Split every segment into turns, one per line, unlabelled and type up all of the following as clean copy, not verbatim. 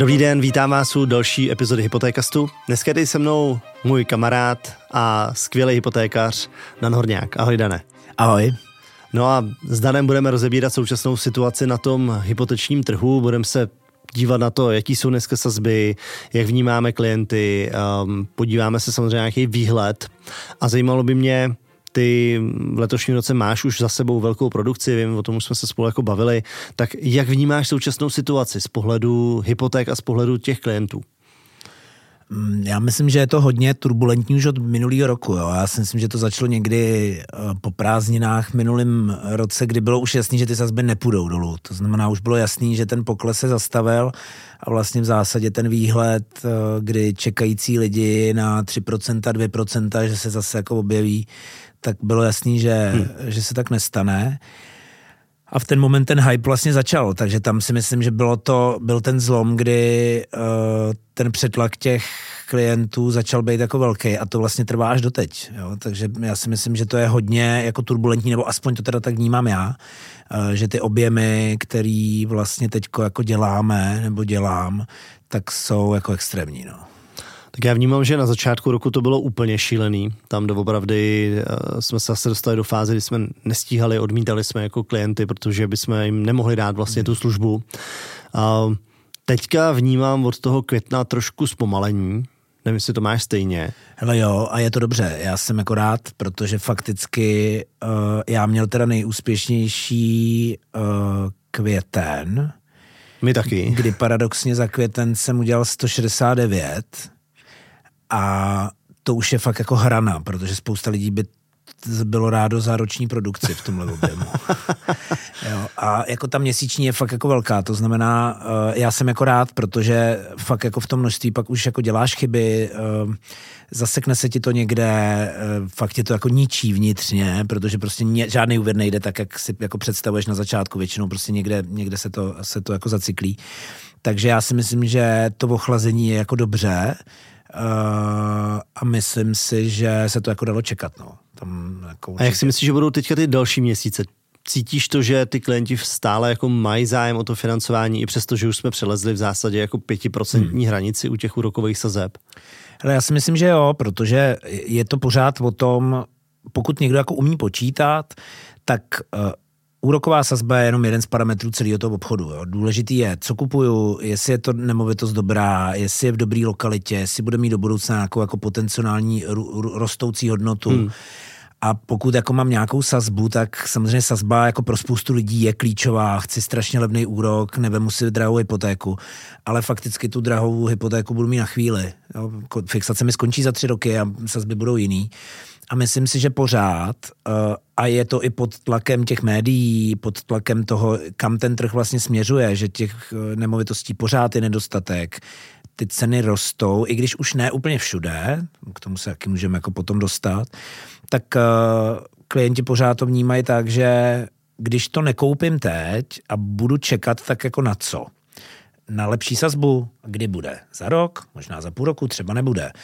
Dobrý den, vítám vás u další epizody Hypotékastu. Dneska je tady se mnou můj kamarád a skvělý hypotékař Dan Horňák. Ahoj, Dane.
Ahoj.
No a s Danem budeme rozebírat současnou situaci na tom hypotečním trhu, budeme se dívat na to, jaký jsou dneska sazby, jak vnímáme klienty, podíváme se samozřejmě na nějaký výhled a zajímalo by mě, ty v letošním roce máš už za sebou velkou produkci, vím, o tom už jsme se spolu jako bavili, tak jak vnímáš současnou situaci z pohledu hypoték a z pohledu těch klientů?
Já myslím, že je to hodně turbulentní už od minulého roku. Jo. Já si myslím, že to začalo někdy po prázdninách v minulém roce, kdy bylo už jasný, že ty sazby nepůjdou dolů. To znamená, už bylo jasný, že ten pokles se zastavil a vlastně v zásadě ten výhled, kdy čekající lidi na 3%, 2%, že se zase jako objeví, tak bylo jasný, že se tak nestane. A v ten moment ten hype vlastně začal, takže tam si myslím, že byl ten zlom, kdy ten přetlak těch klientů začal být jako velký a to vlastně trvá až doteď. Jo? Takže já si myslím, že to je hodně jako turbulentní, nebo aspoň to teda tak vnímám já, že ty objemy, který vlastně teďko jako dělám, tak jsou jako extrémní, no.
Tak já vnímám, že na začátku roku to bylo úplně šílený. Tam doopravdy jsme se zase dostali do fáze, kdy jsme nestíhali, odmítali jsme jako klienty, protože bychom jim nemohli dát vlastně tu službu. Teďka vnímám od toho května trošku zpomalení. Nevím, jestli to máš stejně.
Hele jo, a je to dobře. Já jsem jako rád, protože fakticky já měl teda nejúspěšnější květen.
My taky.
Kdy paradoxně za květen jsem udělal 169 a to už je fakt jako hrana, protože spousta lidí by bylo rádo za roční produkci v tomhle objemu. Jo, a jako ta měsíční je fakt jako velká, to znamená, já jsem jako rád, protože fakt jako v tom množství pak už jako děláš chyby, zasekne se ti to někde, fakt je to jako ničí vnitřně, protože prostě žádný úvěr nejde tak, jak si jako představuješ na začátku, většinou prostě někde se to jako zacyklí. Takže já si myslím, že to ochlazení je jako dobře, a myslím si, že se to jako dalo čekat, no. Tam jako
a jak si myslíš, že budou teďka ty další měsíce? Cítíš to, že ty klienti stále jako mají zájem o to financování, i přesto, že už jsme přelezli v zásadě jako 5% hranici u těch úrokových sazeb?
Ale já si myslím, že jo, protože je to pořád o tom, pokud někdo jako umí počítat, tak úroková sazba je jenom jeden z parametrů celého toho obchodu. Jo. Důležitý je, co kupuju, jestli je to nemovitost dobrá, jestli je v dobré lokalitě, jestli bude mít do budoucna nějakou jako potenciální rostoucí hodnotu. A pokud jako mám nějakou sazbu, tak samozřejmě sazba jako pro spoustu lidí je klíčová. Chci strašně levný úrok, nevemu si drahou hypotéku, ale fakticky tu drahou hypotéku budu mít na chvíli. Jo. Fixace mi skončí za 3 roky a sazby budou jiný. A myslím si, že pořád, a je to i pod tlakem těch médií, pod tlakem toho, kam ten trh vlastně směřuje, že těch nemovitostí pořád je nedostatek, ty ceny rostou, i když už ne úplně všude, k tomu se taky můžeme jako potom dostat, tak klienti pořád to vnímají tak, že když to nekoupím teď a budu čekat, tak jako na co? Na lepší sazbu? Kdy bude? Za rok? Možná za půl roku? Třeba nebude.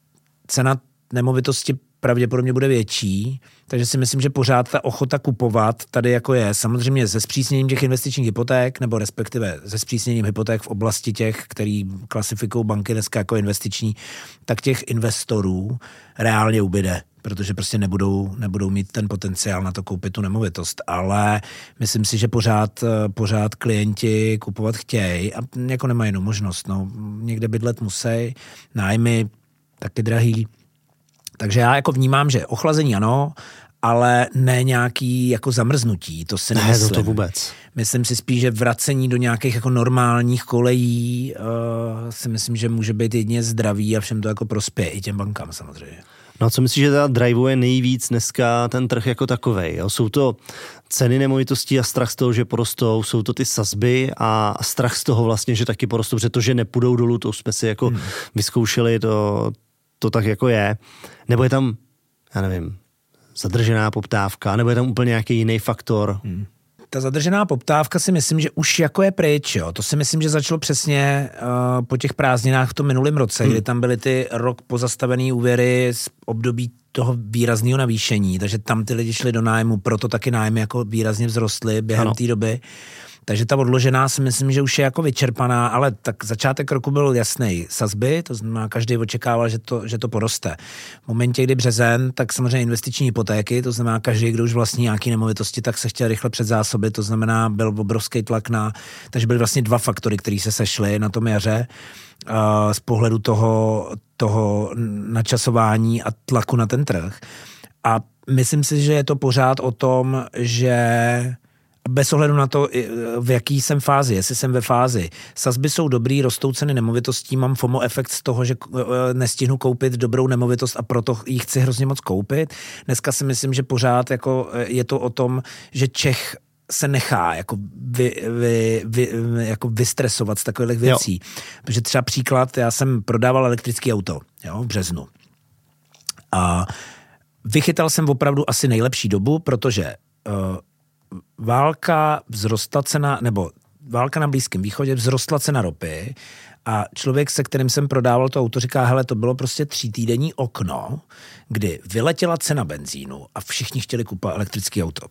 Cena nemovitosti pravděpodobně bude větší, takže si myslím, že pořád ta ochota kupovat tady jako je. Samozřejmě se zpřísněním těch investičních hypoték, nebo respektive se zpřísněním hypoték v oblasti těch, který klasifikují banky dneska jako investiční, tak těch investorů reálně ubyde, protože prostě nebudou mít ten potenciál na to koupit tu nemovitost. Ale myslím si, že pořád klienti kupovat chtějí a jako nemají jinou možnost. No, někde bydlet musí, nájmy taky drahý. Takže já jako vnímám, že ochlazení ano, ale ne nějaký jako zamrznutí, to si nemyslím.
Ne, to vůbec.
Myslím si spíš, že vracení do nějakých jako normálních kolejí si myslím, že může být jedině zdravý a všem to jako prospěje, i těm bankám samozřejmě.
No a co myslíš, že teda drivuje nejvíc dneska ten trh jako takovej? Jo? Jsou to ceny nemovitostí a strach z toho, že porostou, jsou to ty sazby a strach z toho vlastně, že taky porostou, protože to, že nepůjdou dolů, to už jsme si jako vyzkoušeli, to tak jako je. Nebo je tam, já nevím, zadržená poptávka, nebo je tam úplně nějaký jiný faktor?
Ta zadržená poptávka si myslím, že už jako je pryč. Jo. To si myslím, že začalo přesně po těch prázdninách v tom minulém roce, kdy tam byly ty rok pozastavený úvěry z období toho výrazného navýšení, takže tam ty lidi šli do nájmu, proto taky nájmy jako výrazně vzrostly během té doby. Takže ta odložená si myslím, že už je jako vyčerpaná, ale tak začátek roku byl jasný. Sazby, to znamená, každý očekával, že to poroste. V momentě, kdy březen, tak samozřejmě investiční hypotéky, to znamená, každý, kdo už vlastní nějaký nemovitosti, tak se chtěl rychle předzásobit, to znamená, byl obrovský tlak takže byly vlastně dva faktory, které se sešly na tom jaře z pohledu toho načasování a tlaku na ten trh. A myslím si, že je to pořád o tom, že bez ohledu na to, v jaký jsem fázi, jestli jsem ve fázi. Sazby jsou dobrý, rostou ceny nemovitostí, mám FOMO efekt z toho, že nestihnu koupit dobrou nemovitost a proto ji chci hrozně moc koupit. Dneska si myslím, že pořád jako je to o tom, že Čech se nechá jako vystresovat z takových věcí. Protože třeba příklad, já jsem prodával elektrické auto v březnu. A vychytal jsem opravdu asi nejlepší dobu, protože válka na Blízkém východě, vzrostla cena ropy a člověk, se kterým jsem prodával to auto, říká, hele, to bylo prostě 3týdenní okno, kdy vyletěla cena benzínu a všichni chtěli kupovat elektrické auto.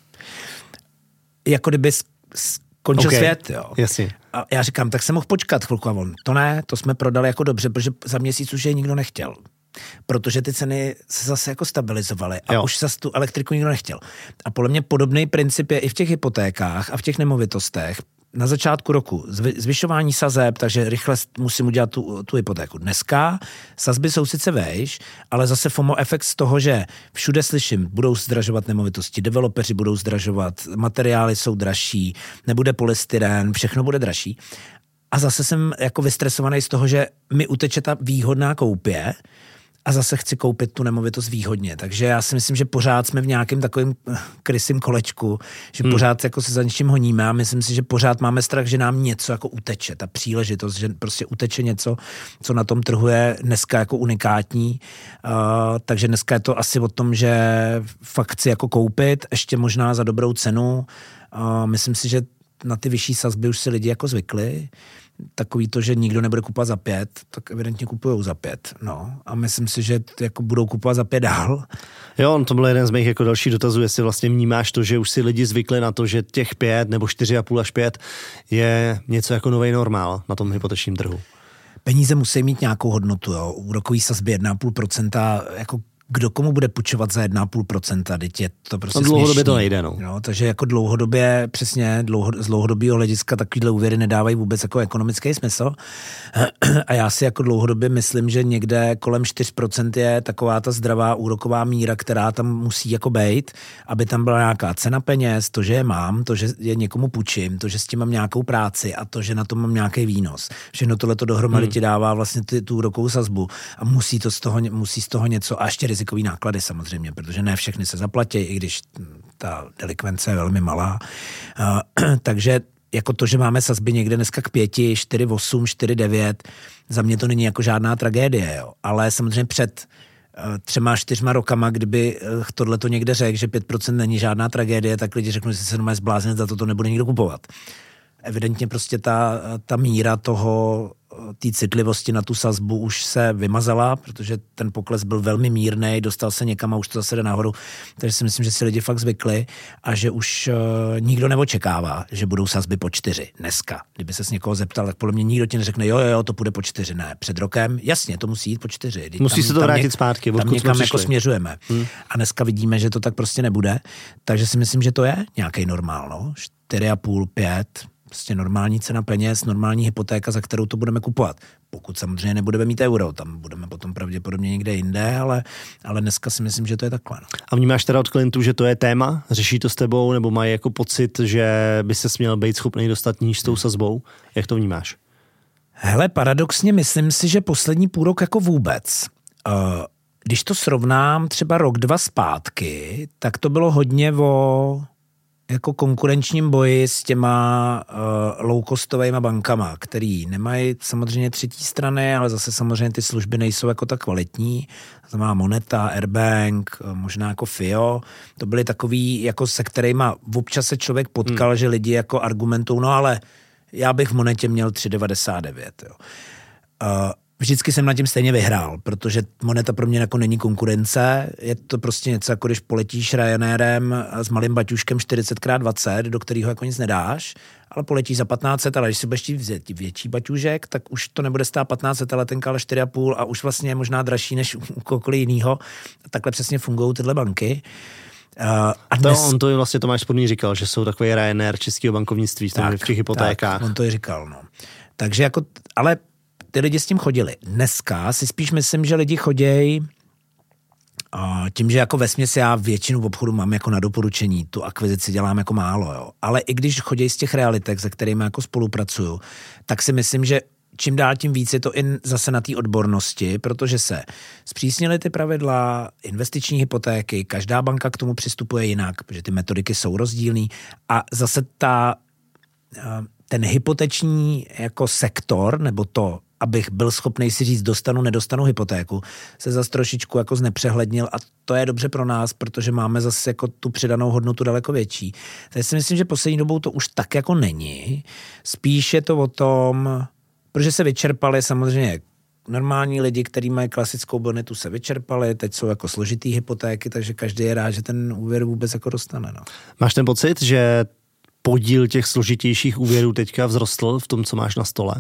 Jako kdyby skončil svět, jo.
Jasně.
A já říkám, tak jsem mohl počkat chvilku a on, to ne, to jsme prodali jako dobře, protože za měsíc už je nikdo nechtěl. Protože ty ceny se zase jako stabilizovaly a už zase tu elektriku nikdo nechtěl. A podle mě podobný princip je i v těch hypotékách a v těch nemovitostech. Na začátku roku zvyšování sazeb, takže rychle musím udělat tu hypotéku. Dneska sazby jsou sice vejš, ale zase FOMO efekt z toho, že všude slyším, budou zdražovat nemovitosti, developeři budou zdražovat, materiály jsou dražší, nebude polystyren, všechno bude dražší. A zase jsem jako vystresovaný z toho, že mi uteče ta výhodná koupě a zase chci koupit tu nemovitost výhodně. Takže já si myslím, že pořád jsme v nějakém takovém krysím kolečku, že pořád jako se za něčím honíme a myslím si, že pořád máme strach, že nám něco jako uteče, ta příležitost, že prostě uteče něco, co na tom trhu je dneska jako unikátní. Takže dneska je to asi o tom, že fakt chci jako koupit, ještě možná za dobrou cenu. Myslím si, že na ty vyšší sazby už si lidi jako zvykli. Takový to, že nikdo nebude kupovat za 5, tak evidentně kupujou za 5. No. A myslím si, že jako budou kupovat za 5 dál.
Jo, to byl jeden z mých jako dalších dotazů, jestli vlastně vnímáš to, že už si lidi zvykli na to, že těch 5 nebo 4,5 až 5 je něco jako nový normál na tom hypotečním trhu.
Peníze musí mít nějakou hodnotu. Jo. Úrokový sazby 1,5%, jako kdo komu bude půjčovat za 1,5%, teď je to prostě směšný.
Dlouhodobě to nejde, no.
Jo, takže jako dlouhodobě, přesně z dlouhodobého hlediska takovýhle úvěry nedávají vůbec jako ekonomický smysl. A já si jako dlouhodobě myslím, že někde kolem 4% je taková ta zdravá úroková míra, která tam musí jako bejt, aby tam byla nějaká cena peněz, to, že je mám, to, že je někomu půjčím, to, že s tím mám nějakou práci a to, že na tom mám nějaký výnos. Všechno tohleto dohromady ti dává vlastně tu úrokovou sazbu a musí z toho něco a ještě rizikový náklady samozřejmě, protože ne všechny se zaplatí, i když ta delikvence je velmi malá. Takže jako to, že máme sazby někde dneska k 5, 4,8, 4,9, za mě to není jako žádná tragédie, jo. Ale samozřejmě před 3-4 rokama, kdyby tohleto někde řekl, že 5% není žádná tragédie, tak lidi řeknou, že se normálně zbláznit, za to nebude nikdo kupovat. Evidentně prostě ta míra té citlivosti na tu sazbu už se vymazala, protože ten pokles byl velmi mírnej, dostal se někam a už to zase jde nahoru. Takže si myslím, že si lidi fakt zvykli a že už nikdo neočekává, že budou sazby po 4 dneska. Kdyby se s někoho zeptal, tak podle mě nikdo ti neřekne, jo, to půjde po 4. Ne, před rokem, jasně, to musí jít po 4.
Musí se to vrátit zpátky,
tam někam jako směřujeme. A dneska vidíme, že to tak prostě nebude. Takže si myslím, že to je nějaký normál, no. 4,5, 5, prostě normální cena peněz, normální hypotéka, za kterou to budeme kupovat. Pokud samozřejmě nebudeme mít euro, tam budeme potom pravděpodobně někde jinde, ale dneska si myslím, že to je takhle. No.
A vnímáš teda od klientů, že to je téma? Řeší to s tebou, nebo mají jako pocit, že by ses měl být schopný dostat níž s tou sazbou? Jak to vnímáš?
Hele, paradoxně myslím si, že poslední půl rok jako vůbec. Když to srovnám třeba rok, 2 zpátky, tak to bylo hodně o jako konkurenčním boji s těma low-costovejma bankama, který nemají samozřejmě třetí strany, ale zase samozřejmě ty služby nejsou jako tak kvalitní. To má Moneta, Airbank, možná jako FIO. To byly takový, jako se kterýma občas se člověk potkal, že lidi jako argumentují, no ale já bych v Monetě měl 3,99. Jo. vždycky jsem na tím stejně vyhrál, protože moneta pro mě jako není konkurence, je to prostě něco, jako když poletíš Ryanairem s malým baťuškem 40x20, do kterého jako nic nedáš, ale poletíš za 1500, ale když si budeš vzít větší baťužek, tak už to nebude stát 1500 letenka, ale 4,5 a už vlastně je možná dražší než u kohokoliv jinýho. Takhle přesně fungují tyhle banky.
A dnes... on to vlastně Tomáš Spodný říkal, že jsou takový Ryanair českého bankovnictví v těch hypotékách.
Tak, on to i říkal, no. Takže jako, ale ty lidi s tím chodili. Dneska si spíš myslím, že lidi chodějí tím, že jako vesměs já většinu obchodu mám jako na doporučení, tu akvizici dělám jako málo, jo. Ale i když chodí z těch realitek, se kterými jako spolupracuju, tak si myslím, že čím dál tím víc je to i zase na té odbornosti, protože se zpřísnily ty pravidla, investiční hypotéky, každá banka k tomu přistupuje jinak, protože ty metodiky jsou rozdílný a zase ten hypoteční jako sektor, nebo to, abych byl schopný si říct dostanu, nedostanu hypotéku, se zase trošičku jako znepřehlednil a to je dobře pro nás, protože máme zase jako tu přidanou hodnotu daleko větší. Takže si myslím, že poslední dobou to už tak jako není. Spíš je to o tom, protože se vyčerpali samozřejmě normální lidi, kteří mají klasickou bonitu, se vyčerpali, teď jsou jako složitý hypotéky, takže každý je rád, že ten úvěr vůbec jako dostane. No.
Máš ten pocit, že podíl těch složitějších úvěrů teďka vzrostl v tom, co máš na stole?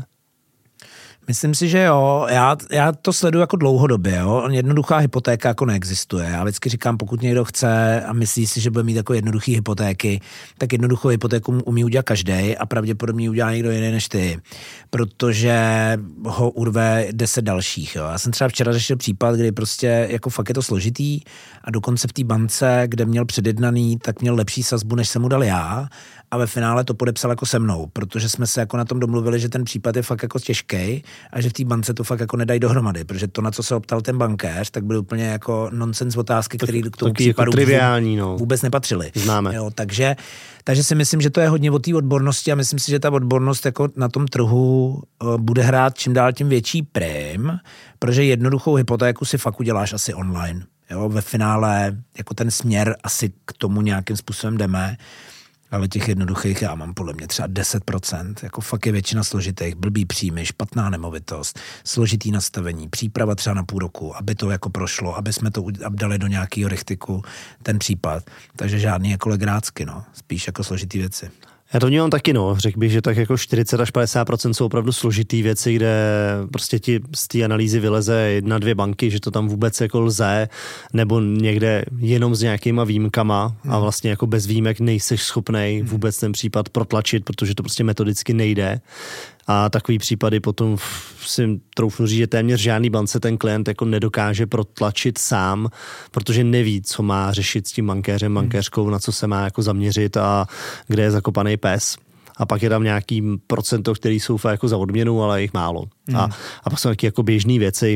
Myslím si, že jo. Já to sleduju jako dlouhodobě. Jo. Jednoduchá hypotéka jako neexistuje. Já vždycky říkám, pokud někdo chce a myslí si, že bude mít jako jednoduchý hypotéky, tak jednoduchou hypotéku umí udělat každý a pravděpodobně udělá někdo jiný než ty, protože ho urve 10 dalších. Jo. Já jsem třeba včera řešil případ, kdy prostě jako fakt je to složitý a dokonce v té bance, kde měl předjednaný, tak měl lepší sazbu, než jsem mu dal já. A ve finále to podepsal jako se mnou, protože jsme se jako na tom domluvili, že ten případ je fakt jako těžký a že v té bance to fakt jako nedají dohromady, protože to, na co se optal ten bankéř, tak byly úplně jako nonsens otázky, které k tomu případu jako triviální, vůbec nepatřily.
Známe.
Jo, takže si myslím, že to je hodně o té odbornosti a myslím si, že ta odbornost jako na tom trhu bude hrát čím dál tím větší prim, protože jednoduchou hypotéku si fakt uděláš asi online. Jo, ve finále jako ten směr asi k tomu nějakým způsobem jdeme. Ale těch jednoduchých já mám podle mě třeba 10%, jako fakt je většina složitých, blbý příjmy, špatná nemovitost, složitý nastavení, příprava třeba na půl roku, aby to jako prošlo, aby jsme to dali do nějakého rychtiku ten případ. Takže žádný jako legrácky, no, spíš jako složitý věci.
Já to vnímám taky, no. Řekl bych, že tak jako 40 až 50% jsou opravdu složitý věci, kde prostě ti z té analýzy vyleze 1-2 banky, že to tam vůbec jako lze, nebo někde jenom s nějakýma výjimkama a vlastně jako bez výjimek nejseš schopnej vůbec ten případ protlačit, protože to prostě metodicky nejde. A takový případy potom si troufnu říct, že téměř žádný bance ten klient jako nedokáže protlačit sám, protože neví, co má řešit s tím bankéřem, bankéřkou, na co se má jako zaměřit a kde je zakopaný pes. A pak je tam nějaký procento, který jsou jako za odměnu, ale jich málo. A pak jsou taky jako běžné věci,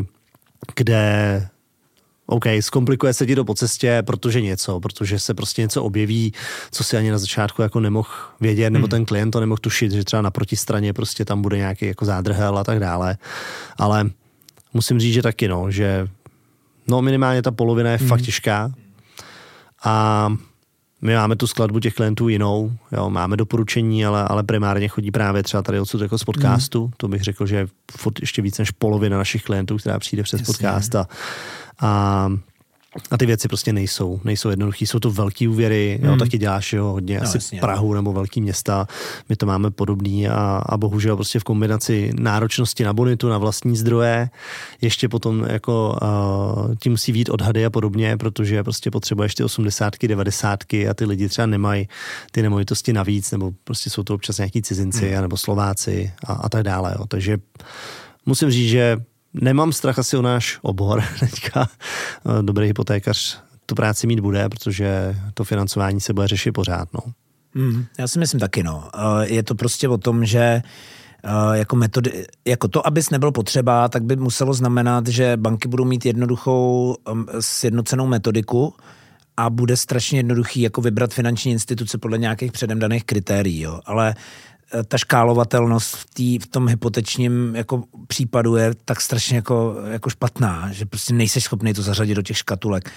kde zkomplikuje se ti to po cestě, protože se prostě něco objeví, co si ani na začátku jako nemohl vědět, nebo ten klient to nemohl tušit, že třeba na protistraně prostě tam bude nějaký jako zádrhel a tak dále. Ale musím říct, že taky že minimálně ta polovina je fakt těžká a my máme tu skladbu těch klientů jinou, jo, máme doporučení, ale primárně chodí právě třeba tady odsud jako z podcastu, to bych řekl, že je ještě víc než polovina našich klientů, která přijde přes podcast a ty věci prostě nejsou jednoduchý, jsou to velký úvěry, taky děláš hodně asi jasně. Prahu nebo velký města, my to máme podobný a bohužel prostě v kombinaci náročnosti na bonitu, na vlastní zdroje, ještě potom jako tím musí být odhady a podobně, protože prostě potřebuješ ty 80, 90 a ty lidi třeba nemají ty nemovitosti navíc, nebo prostě jsou to občas nějaký cizinci nebo Slováci a tak dále. Jo. Takže musím říct, že nemám strach asi o náš obor teďka. Dobrý hypotékař tu práci mít bude, protože to financování se bude řešit pořád. No.
Já si myslím taky. Je to prostě o tom, že jako metody, jako to, abys nebyl potřeba, tak by muselo znamenat, že banky budou mít jednoduchou sjednocenou metodiku a bude strašně jednoduchý jako vybrat finanční instituce podle nějakých předem daných kritérií. Jo. Ale ta škálovatelnost v tom hypotečním jako případu je tak strašně jako špatná, že prostě nejseš schopný to zařadit do těch škatulek.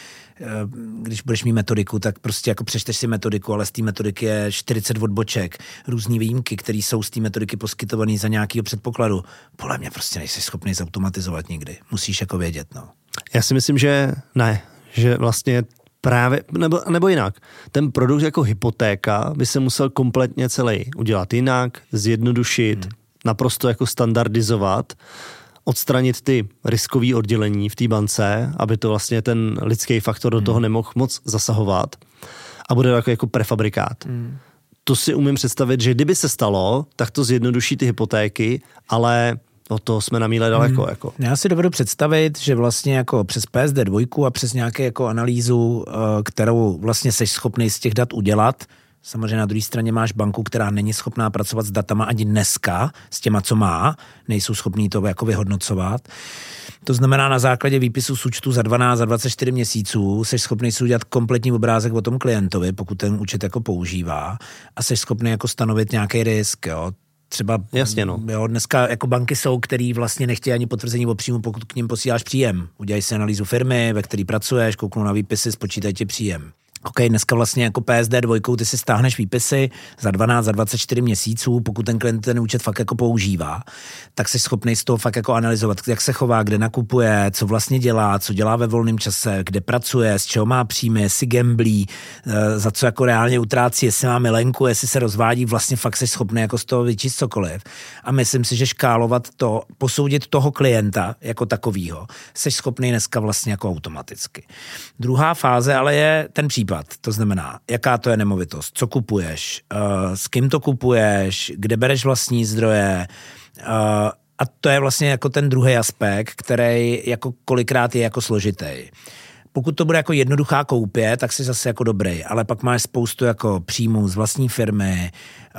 Když budeš mít metodiku, tak prostě jako přečteš si metodiku, ale z té metodiky je 40 odboček, různý výjimky, které jsou z té metodiky poskytované za nějakého předpokladu. Podle mě prostě nejseš schopný zautomatizovat nikdy. Musíš jako vědět, no.
Já si myslím, že ne, že vlastně právě, nebo jinak. Ten produkt jako hypotéka by se musel kompletně celý udělat jinak, zjednodušit, naprosto jako standardizovat, odstranit ty riskové oddělení v té bance, aby to vlastně ten lidský faktor do toho nemohl moc zasahovat a bude jako prefabrikát. To si umím představit, že kdyby se stalo, tak to zjednoduší ty hypotéky, ale od toho jsme na míle daleko. Jako.
Já si dovedu představit, že vlastně jako přes PSD2 a přes nějaké jako analýzu, kterou vlastně seš schopný z těch dat udělat, samozřejmě na druhé straně máš banku, která není schopná pracovat s datama ani dneska, s těma, co má, nejsou schopní to jako vyhodnocovat. To znamená, na základě výpisu z účtu za 12, za 24 měsíců seš schopný si udělat kompletní obrázek o tom klientovi, pokud ten účet jako používá, a seš schopný jako stanovit nějaký risk, jo. Třeba
jasně, no.
Jo, dneska jako banky jsou, který vlastně nechtějí ani potvrzení o příjmu, pokud k ním posíláš příjem. Udělají si analýzu firmy, ve který pracuješ, kouknou na výpisy, spočítají ti příjem. OK, dneska vlastně jako PSD2 ty si stáhneš výpisy za 12, za 24 měsíců, pokud ten klient ten účet fakt jako používá, tak jsi schopný z toho fakt jako analyzovat, jak se chová, kde nakupuje, co vlastně dělá, co dělá ve volném čase, kde pracuje, z čeho má příjmy, jestli gamblí, za co jako reálně utrácí, jestli má milenku, jestli se rozvádí, vlastně fakt jsi schopný jako z toho vyčíst cokoliv. A myslím si, že škálovat to, posoudit toho klienta jako takovýho, jsi schopný dneska vlastně jako automaticky. Druhá fáze ale je ten případ. To znamená, jaká to je nemovitost, co kupuješ, s kým to kupuješ, kde bereš vlastní zdroje, a to je vlastně jako ten druhý aspekt, který jako kolikrát je jako složitý. Pokud to bude jako jednoduchá koupě, tak jsi zase jako dobrý, ale pak máš spoustu jako příjmů z vlastní firmy,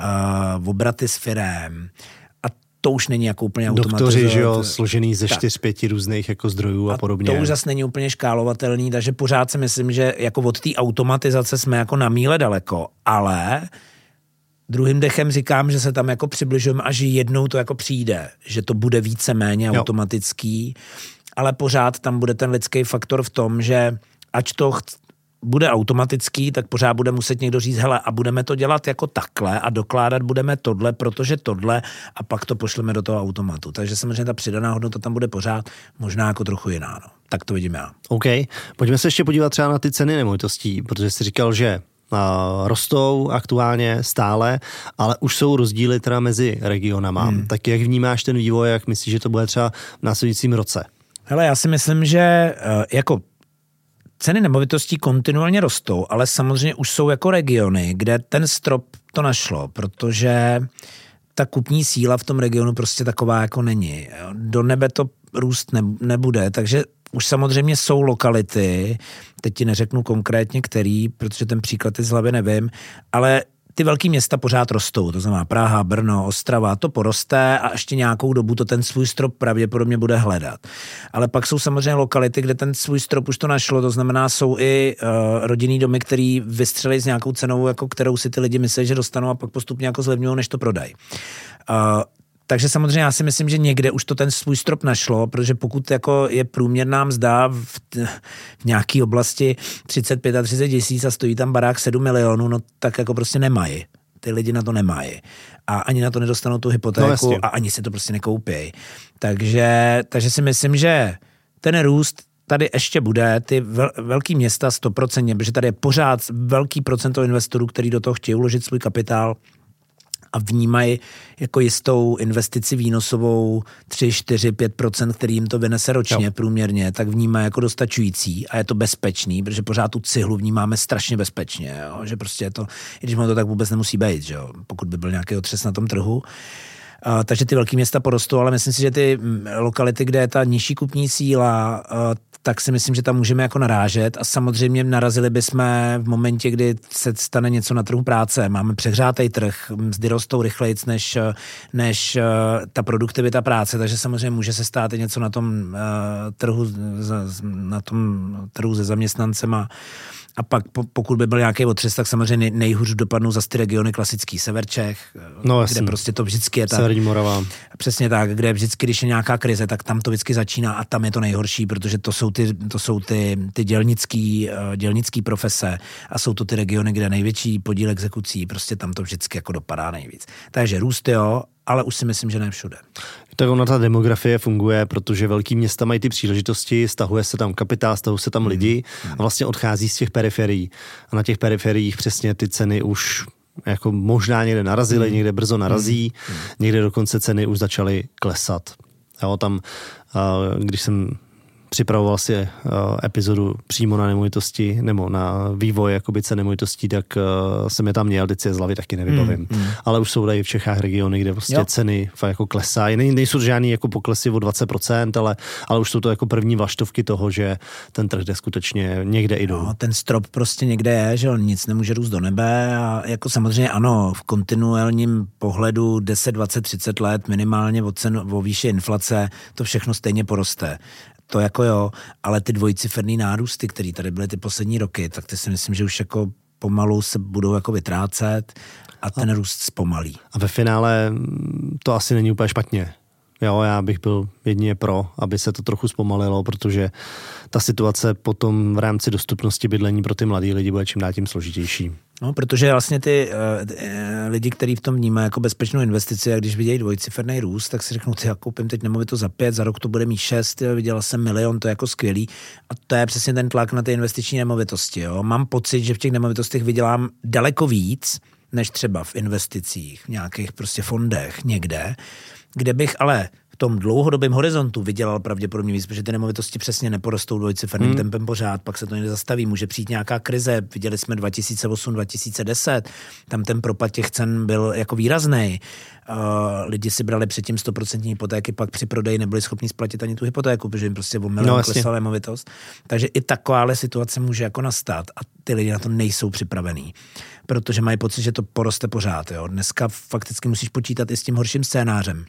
obraty s firem, to už není jako úplně automatizovat.
Doktoři, že jo, složený ze 4-5 různých jako zdrojů a podobně.
To už zase není úplně škálovatelný, takže pořád si myslím, že jako od té automatizace jsme jako na míle daleko, ale druhým dechem říkám, že se tam jako přibližujeme a že jednou to jako přijde, že to bude víceméně automatický, ale pořád tam bude ten lidský faktor v tom, že ač to bude automatický, tak pořád bude muset někdo říct, hele, a budeme to dělat jako takhle a dokládat budeme tohle, protože tohle, a pak to pošleme do toho automatu. Takže samozřejmě ta přidaná hodnota tam bude pořád, možná jako trochu jiná. No. Tak to vidím já.
OK. Pojďme se ještě podívat třeba na ty ceny nemovitostí, protože jsi říkal, že rostou aktuálně stále, ale už jsou rozdíly teda mezi regionama. Tak jak vnímáš ten vývoj, jak myslíš, že to bude třeba v následujícím roce?
Hele, já si myslím, že jako ceny nemovitostí kontinuálně rostou, ale samozřejmě už jsou jako regiony, kde ten strop to našlo, protože ta kupní síla v tom regionu prostě taková jako není. Do nebe to růst nebude, takže už samozřejmě jsou lokality, teď ti neřeknu konkrétně který, protože ten příklad z hlavy nevím, ale ty velký města pořád rostou, to znamená Praha, Brno, Ostrava, to poroste a ještě nějakou dobu to ten svůj strop pravděpodobně bude hledat. Ale pak jsou samozřejmě lokality, kde ten svůj strop už to našlo, to znamená jsou i rodinný domy, který vystřelí s nějakou cenou, jako kterou si ty lidi myslí, že dostanou a pak postupně jako zlevňují, než to prodají. Takže samozřejmě já si myslím, že někde už to ten svůj strop našlo, protože pokud jako je průměrná mzda v nějaké oblasti 35 a 30 tisíc a stojí tam barák 7 milionů, no tak jako prostě nemají. Ty lidi na to nemají. A ani na to nedostanou tu hypotéku a ani si to prostě nekoupí. Takže si myslím, že ten růst tady ještě bude, ty velký města 100%, protože tady je pořád velký procento investorů, který do toho chtějí uložit svůj kapitál a vnímají jako jistou investici výnosovou 3, 4, 5%, který jim to vynese ročně průměrně, tak vnímají jako dostačující a je to bezpečný, protože pořád tu cihlu vnímáme strašně bezpečně, jo? Že prostě je to, i když to tak vůbec nemusí být, že jo? Pokud by byl nějaký otřes na tom trhu. Takže ty velké města porostou, ale myslím si, že ty lokality, kde je ta nižší kupní síla, tak si myslím, že tam můžeme jako narážet a samozřejmě narazili bychom v momentě, kdy se stane něco na trhu práce. Máme přehřátej trh, mzdy rostou rychlejc než ta produktivita práce, takže samozřejmě může se stát i něco na tom trhu se zaměstnancema A pak pokud by byl nějaký otřes, tak samozřejmě nejhůř dopadnou zase ty regiony klasický sever Čech, kde prostě to vždycky je tak.
Severní Morava.
Přesně tak, kde vždycky, když je nějaká krize, tak tam to vždycky začíná a tam je to nejhorší, protože to jsou ty dělnický profese a jsou to ty regiony, kde největší podíl exekucí, prostě tam to vždycky jako dopadá nejvíc. Takže růst jo, ale už si myslím, že ne všude.
Tak ona ta demografie funguje, protože velký města mají ty příležitosti, stahuje se tam kapitál, stahují se tam lidi a vlastně odchází z těch periferií. A na těch periferiích přesně ty ceny už jako možná někde narazily, někde brzo narazí, někde dokonce ceny už začaly klesat. Jo, tam, když jsem připravoval si epizodu přímo na nemovitosti nebo na vývoj jakoby cen nemovitostí, tak jsem je tam měl, teď si je z hlavy taky nevybavím. Ale už jsou tady v Čechách regiony, kde prostě ceny jako klesají. Nejsou žádný jako poklesy o 20%, ale už jsou to jako první vlaštovky toho, že ten trh jde skutečně někde i dolů.
No, ten strop prostě někde je, že nic nemůže růst do nebe a jako samozřejmě ano, v kontinuálním pohledu 10, 20, 30 let minimálně o výši inflace to všechno stejně poroste. To jako jo, ale ty dvojciferný nárůsty, které tady byly ty poslední roky, tak ty si myslím, že už jako pomalu se budou jako vytrácet a ten růst zpomalí.
A ve finále to asi není úplně špatně. Jo, já bych byl jedině pro, aby se to trochu zpomalilo, protože ta situace potom v rámci dostupnosti bydlení pro ty mladý lidi bude čím dál tím složitější.
No, protože vlastně ty lidi, kteří v tom vnímají jako bezpečnou investici a když vidějí dvojciferný růst, tak si řeknou, já koupím teď nemovitost za 5, za rok to bude mít 6, vydělal jsem 1 milion, to je jako skvělý. A to je přesně ten tlak na ty investiční nemovitosti. Jo. Mám pocit, že v těch nemovitostech vydělám daleko víc, než třeba v investicích, v nějakých prostě fondech někde, kde bych ale v tom dlouhodobém horizontu vydělal pravděpodobně víc, protože ty nemovitosti přesně neporostou dvojciferným tempem pořád, pak se to někde zastaví, může přijít nějaká krize, viděli jsme 2008-2010, tam ten propad těch cen byl jako výrazný. Lidi si brali předtím 100% hypotéky, pak při prodeji nebyli schopni splatit ani tu hypotéku, protože jim prostě o milion klesala nemovitost. Takže i takováhle situace může jako nastat a ty lidi na to nejsou připravení, protože mají pocit, že to poroste pořád. Jo. Dneska fakticky musíš počítat i s tím horším scénářem,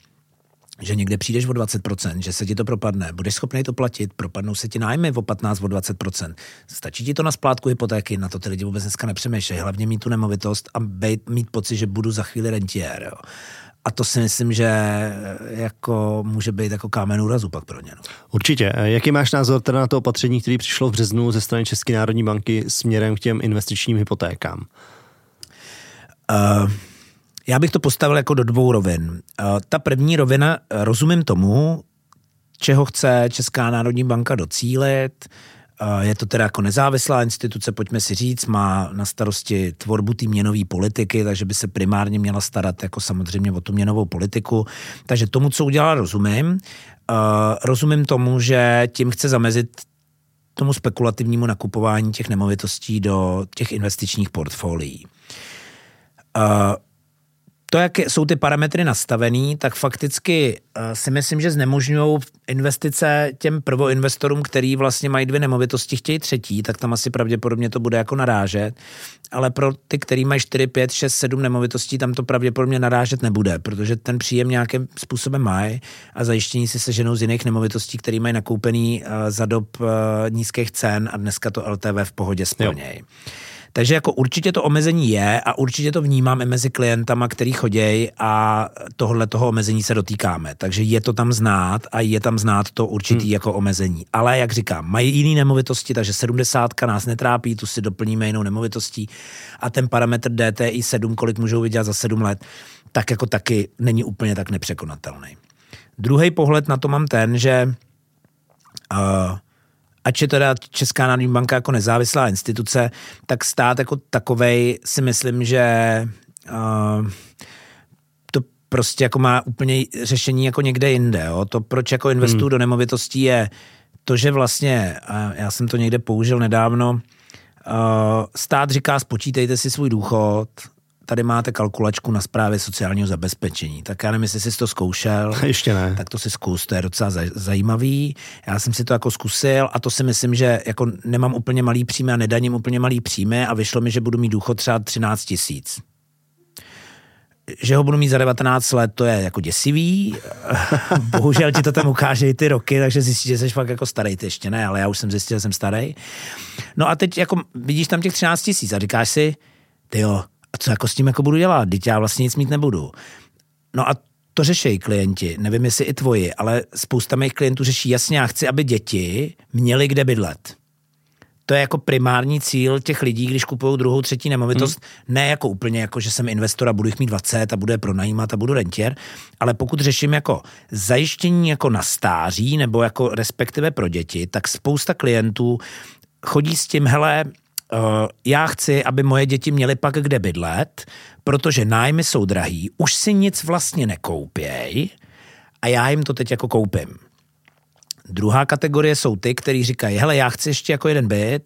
že někde přijdeš o 20%, že se ti to propadne, budeš schopný to platit, propadnou se ti nájmy o 15-20%. Stačí ti to na splátku hypotéky, na to ty lidi vůbec dneska nepřemýšlejí, hlavně mít tu nemovitost a mít pocit, že budu za chvíli rentiér. Jo. A to si myslím, že jako může být jako kámen úrazu pak pro ně. No.
Určitě. Jaký máš názor teda na to opatření, které přišlo v březnu ze strany České národní banky směrem k těm investičním hypotékám?
Já bych to postavil jako do 2 rovin. Ta první rovina, rozumím tomu, čeho chce Česká národní banka docílit. Je to teda jako nezávislá instituce, pojďme si říct, má na starosti tvorbu té měnové politiky, takže by se primárně měla starat jako samozřejmě o tu měnovou politiku. Takže tomu, co udělala, rozumím. Rozumím tomu, že tím chce zamezit tomu spekulativnímu nakupování těch nemovitostí do těch investičních portfolií. To, jak jsou ty parametry nastavený, tak fakticky si myslím, že znemožňují investice těm prvoinvestorům, který vlastně mají 2 nemovitosti, chtějí 3, tak tam asi pravděpodobně to bude jako narážet. Ale pro ty, který mají 4, 5, 6, 7 nemovitostí, tam to pravděpodobně narážet nebude, protože ten příjem nějakým způsobem mají a zajištění si seženou z jiných nemovitostí, které mají nakoupený za dob nízkých cen a dneska to LTV v pohodě splnějí. Takže jako určitě to omezení je a určitě to vnímám i mezi klientama, který chodějí a toho omezení se dotýkáme. Takže je to tam znát a je tam znát to určitý jako omezení. Ale jak říkám, mají jiný nemovitosti, takže 70 nás netrápí, tu si doplníme jinou nemovitostí a ten parametr DTI 7, kolik můžou vydělat za 7 let, tak jako taky není úplně tak nepřekonatelný. Druhý pohled na to mám ten, že ač je teda Česká národní banka jako nezávislá instituce, tak stát jako takovej si myslím, že to prostě jako má úplně řešení jako někde jinde. Jo? To, proč jako investuju do nemovitostí, je to, že vlastně, já jsem to někde použil nedávno, stát říká, spočítejte si svůj důchod, tady máte kalkulačku na správě sociálního zabezpečení. Tak já nevím, jestli jsi to zkoušel.
Ještě ne.
Tak to si zkus, to je docela zajímavý. Já jsem si to jako zkusil a to si myslím, že jako nemám úplně malý příjmy a nedaním úplně malý příjmy a vyšlo mi, že budu mít důchod třeba 13 000. že ho budu mít za 19 let, to je jako děsivý. Bohužel ti to tam ukáže i ty roky, takže zjistíš, že jsi fakt jako starý, ty ještě ne, ale já už jsem zjistil, že jsem starý. No a teď jako vidíš tam těch 13 000 a říkáš si, tyjo, a co jako s tím jako budu dělat? Teď já vlastně nic mít nebudu. No a to řeší klienti, nevím, jestli i tvoji, ale spousta mých klientů řeší, jasně, já chci, aby děti měly kde bydlet. To je jako primární cíl těch lidí, když kupují druhou, třetí nemovitost, ne jako úplně jako, že jsem investor a budu jich mít 20 a budu je pronajímat a budu rentier, ale pokud řeším jako zajištění jako na stáří nebo jako respektive pro děti, tak spousta klientů chodí s tím, hele, já chci, aby moje děti měly pak kde bydlet, protože nájmy jsou drahý, už si nic vlastně nekoupěj a já jim to teď jako koupím. Druhá kategorie jsou ty, kteří říkají, hele, já chci ještě jako jeden byt,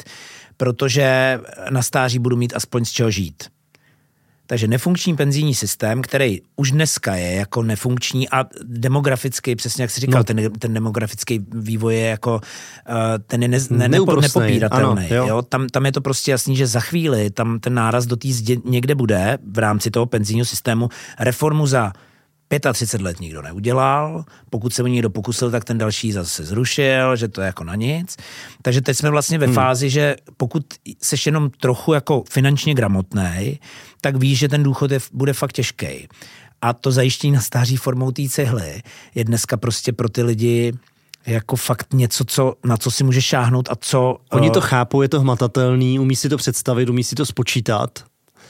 protože na stáří budu mít aspoň z čeho žít. Takže nefunkční penzijní systém, který už dneska je jako nefunkční a demografický, přesně jak jsi říkal, ten demografický vývoj je jako, ten je nepopíratelný. Jo? Tam je to prostě jasný, že za chvíli tam ten náraz do té zdi někde bude v rámci toho penzijního systému. Reformu za 35 let nikdo neudělal, pokud se o někdo pokusil, tak ten další zase zrušil, že to je jako na nic. Takže teď jsme vlastně ve fázi, že pokud seš jenom trochu jako finančně gramotnej, tak víš, že ten důchod bude fakt těžký. A to zajištění na stáří formou té cihly je dneska prostě pro ty lidi jako fakt něco, na co si může šáhnout a co...
Oni to chápou, je to hmatatelný, umí si to představit, umí si to spočítat,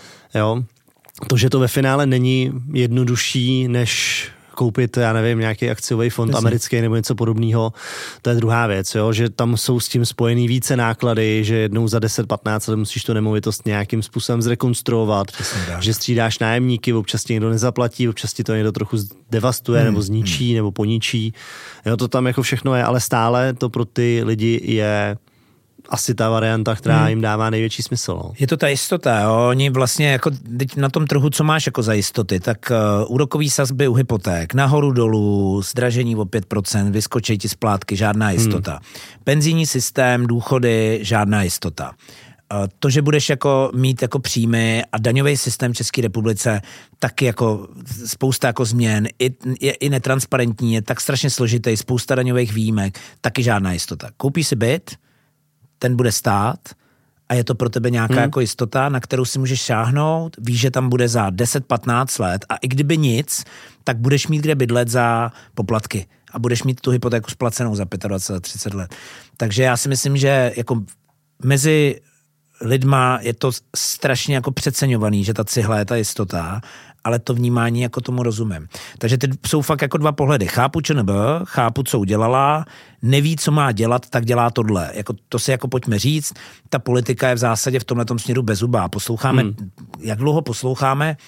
jo. To, že to ve finále není jednodušší, než koupit, já nevím, nějaký akciový fond americký nebo něco podobného, to je druhá věc, jo? Že tam jsou s tím spojený více náklady, že jednou za 10-15 let musíš tu nemovitost nějakým způsobem zrekonstruovat, že střídáš nájemníky, občas ti někdo nezaplatí, občas ti to někdo trochu devastuje nebo zničí nebo poničí. Jo, to tam jako všechno je, ale stále to pro ty lidi je asi ta varianta, která jim dává největší smysl. No.
Je to ta jistota, jo? Oni vlastně jako teď na tom trhu, co máš jako za jistoty, tak úrokový sazby u hypoték, nahoru dolů, zdražení o 5%, vyskočí ti splátky, žádná jistota. Penzijní systém, důchody, žádná jistota. To, že budeš jako mít jako příjmy a daňový systém v České republice, taky jako spousta jako změn, je i netransparentní, je tak strašně složitý, spousta daňových výjimek, taky žádná jistota. Koupíš si byt, ten bude stát a je to pro tebe nějaká jako jistota, na kterou si můžeš šáhnout, víš, že tam bude za 10-15 let a i kdyby nic, tak budeš mít kde bydlet za poplatky a budeš mít tu hypotéku splacenou za 25-30 let. Takže já si myslím, že jako mezi lidma je to strašně jako přeceňovaný, že ta cihla je ta jistota, ale to vnímání jako tomu rozumím. Takže ty jsou fakt jako dva pohledy. Chápu ČNB, chápu, co udělala, neví, co má dělat, tak dělá tohle. Jako, to si jako pojďme říct, ta politika je v zásadě v tomhletom směru bezzubá. Posloucháme, jak dlouho posloucháme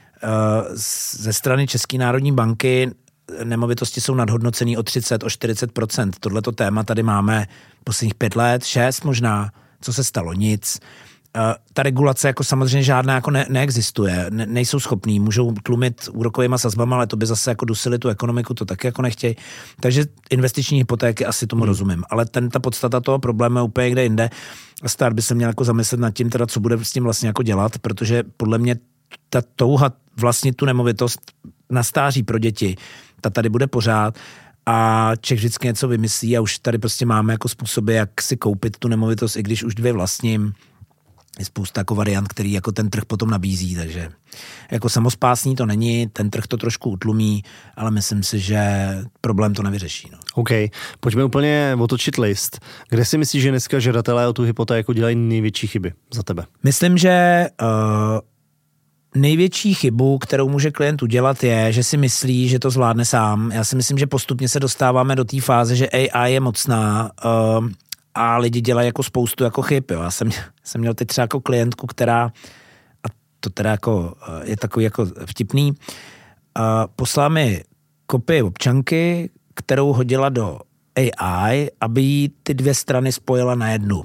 ze strany České národní banky, nemovitosti jsou nadhodnocený o 30, o 40%. Tohleto téma tady máme posledních 5 let, 6 možná. Co se stalo? Nic. Ta regulace jako samozřejmě žádná jako neexistuje. Nejsou schopní, můžou tlumit úrokovýma sazbama, ale to by zase jako dusili tu ekonomiku, to taky jako nechtějí. Takže investiční hypotéky asi tomu rozumím. Ale ta podstata toho problému je úplně kde jinde. A stát by se měl jako zamyslet nad tím, teda, co bude s tím vlastně jako dělat, protože podle mě ta touha vlastně tu nemovitost na stáří pro děti, ta tady bude pořád. A Čech vždycky něco vymyslí a už tady prostě máme jako způsoby, jak si koupit tu nemovitost, i když už 2 vlastním. Je spousta jako variant, který jako ten trh potom nabízí, takže jako samospásný to není, ten trh to trošku utlumí, ale myslím si, že problém to nevyřeší. No.
OK, pojďme úplně otočit list. Kde si myslíš, že dneska žadatelé o tu hypotéku dělají největší chyby za tebe?
Myslím, že největší chybu, kterou může klient udělat, je, že si myslí, že to zvládne sám. Já si myslím, že postupně se dostáváme do té fáze, že AI je mocná a lidi dělají jako spoustu jako chyb. Jo. Já jsem měl teď třeba jako klientku, která, a to teda jako je takový jako vtipný, poslala mi kopii občanky, kterou hodila do AI, aby jí ty 2 strany spojila na jednu.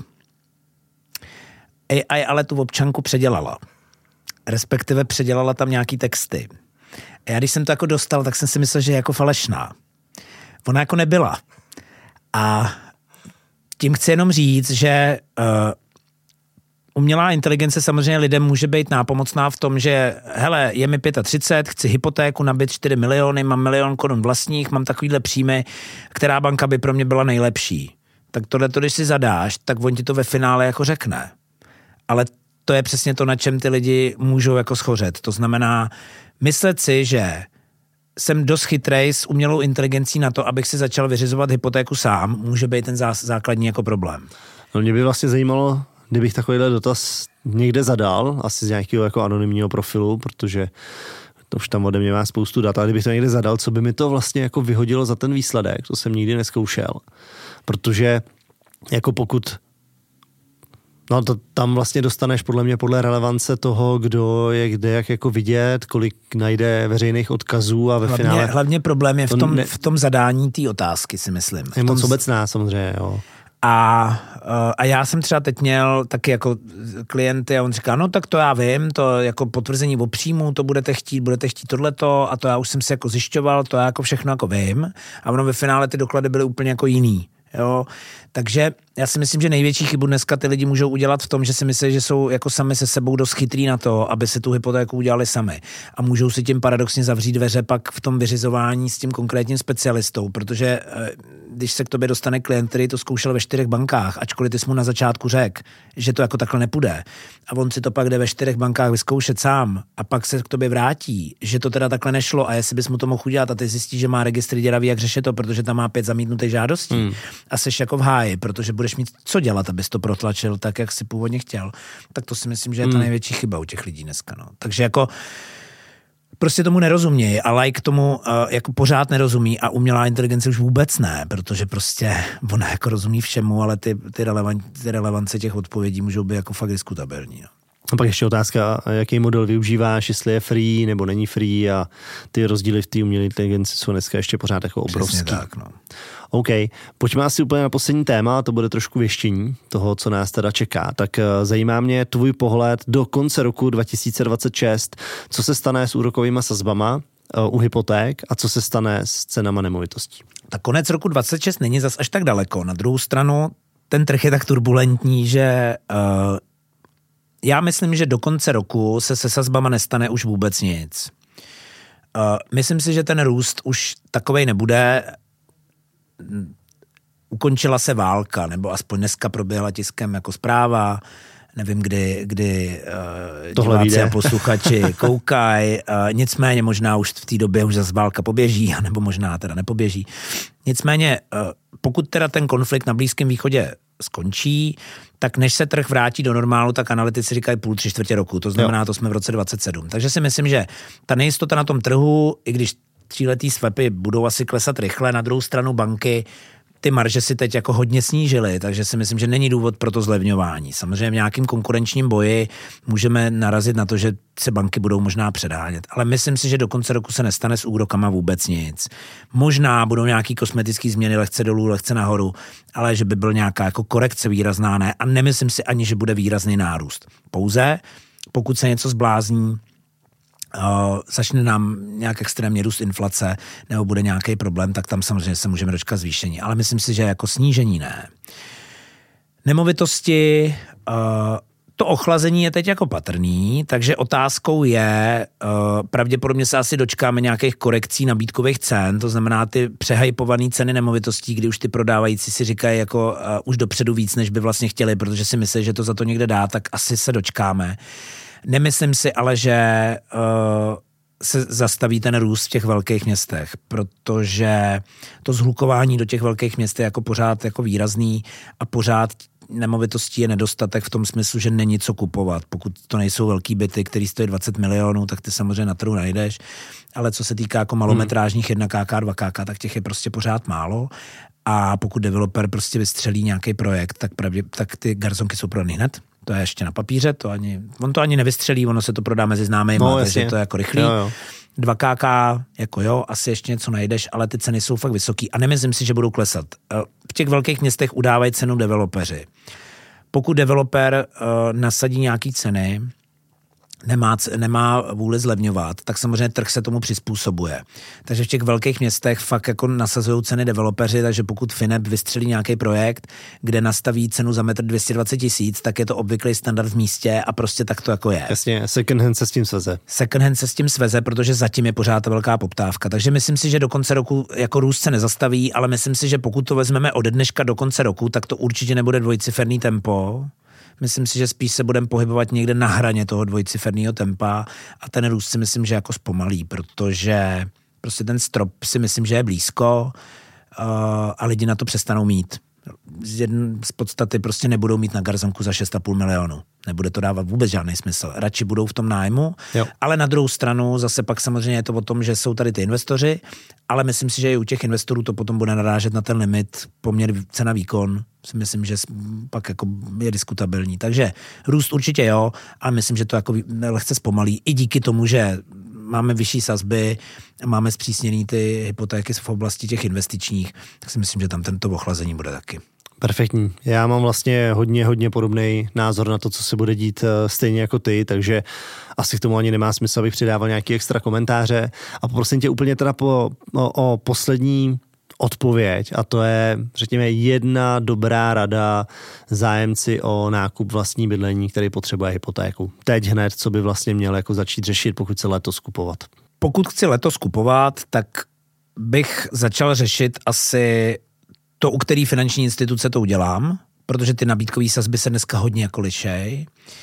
AI ale tu občanku předělala. Respektive předělala tam nějaký texty. A já když jsem to jako dostal, tak jsem si myslel, že je jako falešná. Ona jako nebyla. A tím chci jenom říct, že umělá inteligence samozřejmě lidem může být nápomocná v tom, že hele, je mi 35, chci hypotéku nabít 4 miliony, mám 1 000 000 korun vlastních, mám takovýhle příjmy, která banka by pro mě byla nejlepší. Tak tohleto, když si zadáš, tak on ti to ve finále jako řekne. Ale to je přesně to, na čem ty lidi můžou jako schořet. To znamená, myslet si, že jsem dost chytrej s umělou inteligencí na to, abych si začal vyřizovat hypotéku sám, může být ten základní jako problém.
No mě by vlastně zajímalo, kdybych takovýhle dotaz někde zadal, asi z nějakého jako anonymního profilu, protože to už tam ode mě má spoustu dat, ale kdybych to někde zadal, co by mi to vlastně jako vyhodilo za ten výsledek, to jsem nikdy nezkoušel. Protože jako pokud no to tam vlastně dostaneš podle mě podle relevance toho, kdo je kde, jak jako vidět, kolik najde veřejných odkazů a ve finále...
Hlavně problém je v tom zadání té otázky, si myslím.
Je moc obecná samozřejmě, jo.
A já jsem třeba teď měl taky jako klienty a on říká, no tak to já vím, to jako potvrzení o příjmu, to budete chtít tohleto a to já už jsem si jako zjišťoval, to já jako všechno jako vím a ono ve finále ty doklady byly úplně jako jiný. Jo, takže já si myslím, že největší chybu dneska ty lidi můžou udělat v tom, že si myslí, že jsou jako sami se sebou dost chytrý na to, aby si tu hypotéku udělali sami. A můžou si tím paradoxně zavřít dveře pak v tom vyřizování s tím konkrétním specialistou, protože když se k tobě dostane klient, který to zkoušel ve 4 bankách, ačkoliv ty jsi mu na začátku řekl, že to jako takhle nepůjde, a on si to pak jde ve 4 bankách vyzkoušet sám a pak se k tobě vrátí, že to teda takhle nešlo a jestli bys mu to mohl udělat a ty zjistíš, že má registr děravý, jak řešit to, protože tam má 5 zamítnutých žádostí a seš jako v háji, protože budeš mít co dělat, abys to protlačil tak, jak si původně chtěl. Tak to si myslím, že je ta největší chyba u těch lidí dneska. No. Takže jako prostě tomu nerozumějí a like tomu jako pořád nerozumí a umělá inteligence už vůbec ne, protože prostě ona jako rozumí všemu, ale ty relevance těch odpovědí můžou být jako fakt diskutabilní. No.
A pak ještě otázka, jaký model využíváš, jestli je free nebo není free a ty rozdíly v té umělé inteligenci jsou dneska ještě pořád jako obrovský.
Přesně tak, no.
OK, pojďme asi úplně na poslední téma, to bude trošku věštění toho, co nás teda čeká. Tak zajímá mě tvůj pohled do konce roku 2026, co se stane s úrokovými sazbama u hypoték a co se stane s cenama nemovitostí.
Tak konec roku 2026 není zas až tak daleko. Na druhou stranu ten trh je tak turbulentní, že já myslím, že do konce roku se sazbama nestane už vůbec nic. Myslím si, že ten růst už takovej nebude. Ukončila se válka, nebo aspoň dneska proběhla tiskem jako zpráva, nevím, kdy diváci a posluchači koukají, nicméně možná už v té době už zase válka poběží, nebo možná teda nepoběží. Nicméně, pokud teda ten konflikt na Blízkém východě skončí, tak než se trh vrátí do normálu, tak analytici říkají 3/4 roku, to znamená, to jsme v roce 2027. Takže si myslím, že ta nejistota na tom trhu, i když 3letý swapy budou asi klesat rychle, na druhou stranu banky ty marže si teď jako hodně snížily, takže si myslím, že není důvod pro to zlevňování. Samozřejmě v nějakým konkurenčním boji můžeme narazit na to, že se banky budou možná předhánět, ale myslím si, že do konce roku se nestane s úrokama vůbec nic. Možná budou nějaký kosmetický změny lehce dolů, lehce nahoru, ale že by byl nějaká jako korekce výrazná, ne. A nemyslím si ani, že bude výrazný nárůst. Pouze, pokud se něco zblázní, začne nám nějak extrémně růst inflace nebo bude nějaký problém, tak tam samozřejmě se můžeme dočkat zvýšení. Ale myslím si, že jako snížení ne. Nemovitosti, to ochlazení je teď jako patrný, takže otázkou je, pravděpodobně se asi dočkáme nějakých korekcí nabídkových cen, to znamená ty přehypované ceny nemovitostí, kdy už ty prodávající si říkají jako už dopředu víc, než by vlastně chtěli, protože si myslí, že to za to někde dá, tak asi se dočkáme. Nemyslím si ale, že se zastaví ten růst v těch velkých městech, protože to zhlukování do těch velkých měst je jako pořád jako výrazný a pořád nemovitostí je nedostatek v tom smyslu, že není co kupovat. Pokud to nejsou velký byty, který stojí 20 milionů, tak ty samozřejmě na trhu najdeš, ale co se týká jako malometrážních 1KK, 2KK, tak těch je prostě pořád málo. A pokud developer prostě vystřelí nějaký projekt, tak ty garzonky jsou prodaný hned. To je ještě na papíře, on to ani nevystřelí, ono se to prodá mezi známými, takže to je jako rychlý. Jo. 2KK, jako jo, asi ještě něco najdeš, ale ty ceny jsou fakt vysoký a nemyslím si, že budou klesat. V těch velkých městech udávají cenu developeři. Pokud developer nasadí nějaký ceny, nemá vůli zlevňovat, tak samozřejmě trh se tomu přizpůsobuje. Takže v těch velkých městech fakt jako nasazují ceny developeři, takže pokud Fineb vystřelí nějaký projekt, kde nastaví cenu za metr 220 000, tak je to obvyklý standard v místě a prostě tak to jako je.
Jasně, second hand se s tím sveze.
Second hand se s tím sveze, protože zatím je pořád ta velká poptávka. Takže myslím si, že do konce roku jako růst se nezastaví, ale myslím si, že pokud to vezmeme ode dneška do konce roku, tak to určitě nebude dvojciferný tempo. Myslím si, že spíš se budeme pohybovat někde na hraně toho dvojciferného tempa a ten růst si myslím, že jako zpomalí, protože prostě ten strop si myslím, že je blízko a lidi na to přestanou mít. Z podstaty prostě nebudou mít na garzonku za 6,5 milionu. Nebude to dávat vůbec žádný smysl. Radši budou v tom nájmu, ale na druhou stranu zase pak samozřejmě je to o tom, že jsou tady ty investoři, ale myslím si, že i u těch investorů to potom bude narážet na ten limit poměr cena výkon. Si myslím, že pak jako je diskutabilní. Takže růst určitě jo, ale myslím, že to jako lehce zpomalí i díky tomu, že máme vyšší sazby, máme zpřísněný ty hypotéky v oblasti těch investičních, tak si myslím, že tam tento ochlazení bude taky.
Perfektní. Já mám vlastně hodně podobný názor na to, co se bude dít stejně jako ty, takže asi k tomu ani nemá smysl, abych přidával nějaký extra komentáře. A poprosím tě úplně teda o poslední odpověď a to je, řekněme, jedna dobrá rada zájemci o nákup vlastní bydlení, který potřebuje hypotéku. Teď hned, co by vlastně měl jako začít řešit, pokud chce letos kupovat.
Pokud chci letos kupovat, tak bych začal řešit asi to, u který finanční instituce to udělám, protože ty nabídkové sazby se dneska hodně jako lišej.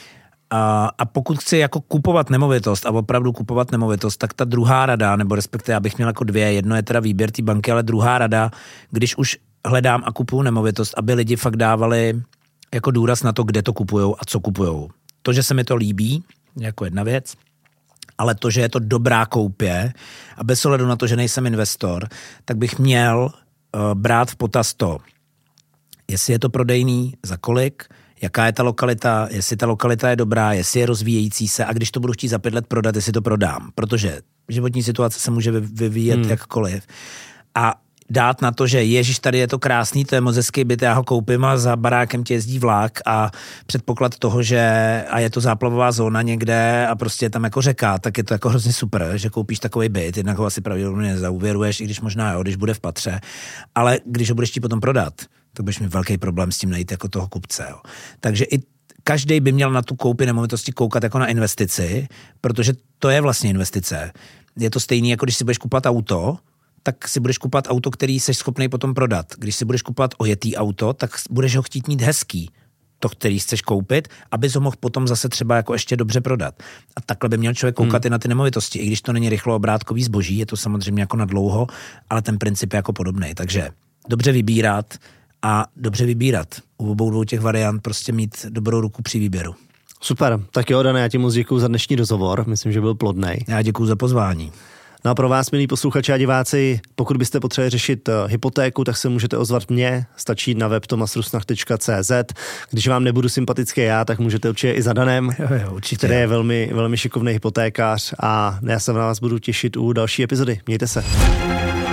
A pokud chci jako kupovat nemovitost a opravdu kupovat nemovitost, tak ta druhá rada, nebo respektive já bych měl jako dvě, jedno je teda výběr té banky, ale druhá rada, když už hledám a kupuju nemovitost, aby lidi fakt dávali jako důraz na to, kde to kupujou a co kupujou. To, že se mi to líbí, jako jedna věc, ale to, že je to dobrá koupě a bez ohledu na to, že nejsem investor, tak bych měl brát v potaz to, jestli je to prodejný, za kolik, jaká je ta lokalita, jestli ta lokalita je dobrá, jestli je rozvíjející se a když to budu chtít za 5 let prodat, jestli to prodám, protože životní situace se může vyvíjet jakkoliv. A dát na to, že ježiš, tady je to krásný, to je moc hezký byt, já ho koupím a za barákem ti jezdí vlak a předpoklad toho, že a je to záplavová zóna někde a prostě je tam jako řeka, tak je to jako hrozně super, že koupíš takový byt, jednak ho asi pravděpodobně nezauvěruješ, i když možná jo, když bude v patře, ale když ho budeš ti potom prodat, tak budeš mít velký problém s tím najít jako toho kupce. Jo. Takže i každý by měl na tu koupi nemovitosti koukat jako na investici, protože to je vlastně investice. Je to stejný, jako když si budeš kupovat auto, tak si budeš kupovat auto, který jsi schopný potom prodat. Když si budeš kupovat ojetý auto, tak budeš ho chtít mít hezký, to, který chceš koupit, abys ho mohl potom zase třeba jako ještě dobře prodat. A takhle by měl člověk koukat i na ty nemovitosti. I když to není rychloobrátkový zboží, je to samozřejmě jako na dlouho, ale ten princip je jako podobný. Takže dobře vybírat a dobře vybírat. U obou dvou těch variant prostě mít dobrou ruku při výběru.
Super, tak jo, Dane, já ti moc děkuju za dnešní rozhovor, myslím, že byl plodnej.
Já děkuju za pozvání.
No a pro vás, milí posluchači a diváci, pokud byste potřebovali řešit hypotéku, tak se můžete ozvat mě, stačí jít na web tomasrusnach.cz. Když vám nebudu sympatický já, tak můžete určitě i za Danem, který je velmi, velmi šikovný hypotékář a já se na vás budu těšit u další epizody. Mějte se.